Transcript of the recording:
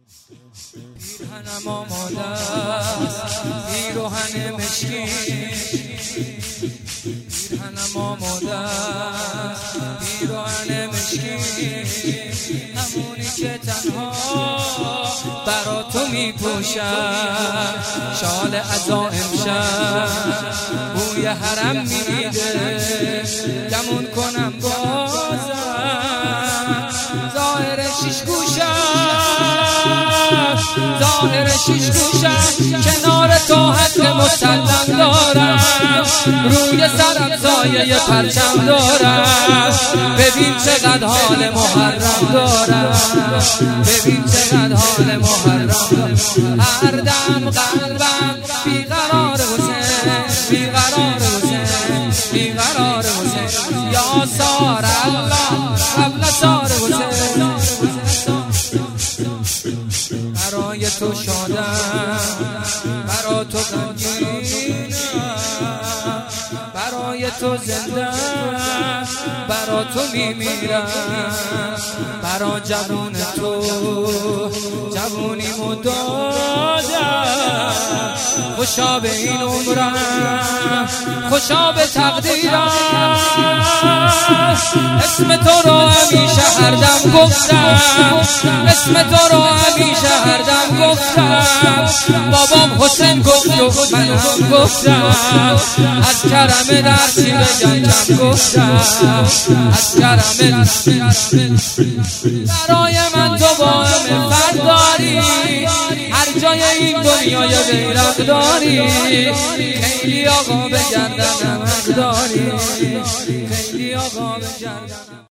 پیرهنم آماده پیراهن مشکین، پیرهنم آماده پیراهن مشکین، همونی که تنها برا تو میپوشم، شال عزا امشب بوی حرم میده، گمون کنم بازم ظاهر شیش گوشم کنار تو حق مسلم دارم، روی سرم سایه پرچم دارم، ببین چقدر حال محرم دارم، ببین چقدر حال محرم دارم. هر دم قلبم بیقرار حسین، بیقرار حسین، بیقرار حسین، یا سار الله قبل سار حسین، برای تو شادم، برای تو غمگینم، برای تو زنده، برای تو میمیرم، برای جوون تو جوونیمو دادم، خوشا به این عمرم، خوشا به تقدیرم، اسم تو رو همیشه هر دم گفتم، اسم تو رو همیشه هر دم گفتم، بابام حسین گفت و منم گفتم، از کرم درسی بگم گفتم، از کرم برای من تو با همه فرداری، هر جای این دنیای بیرق داری، خیلی آقا به گردنم داری، خیلی آقا به گردنم